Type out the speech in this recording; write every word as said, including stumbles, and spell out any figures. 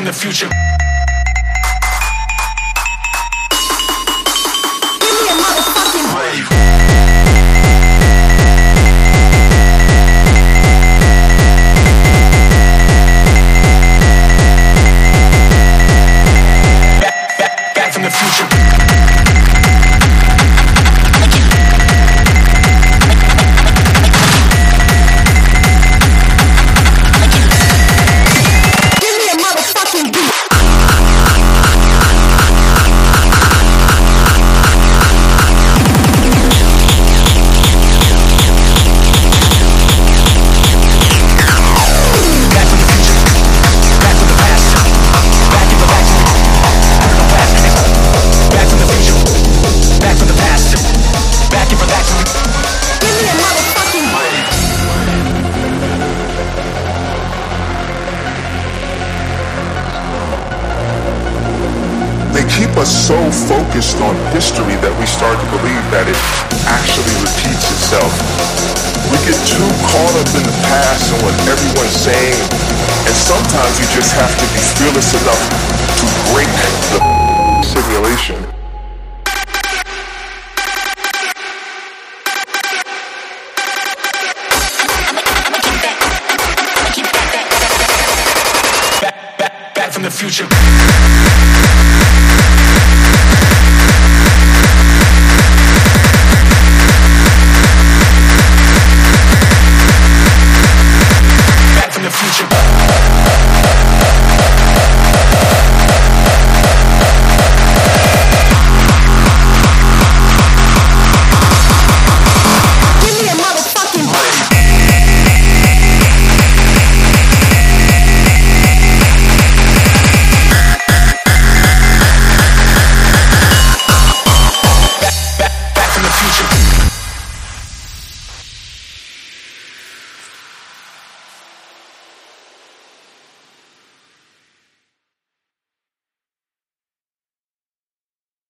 from the future. Give me a motherfucking break. Back from the future. Keep us so focused on history that we start to believe that it actually repeats itself. We get too caught up in the past and what everyone's saying, and sometimes you just have to be fearless enough to break the simulation. Back, back, back from the future.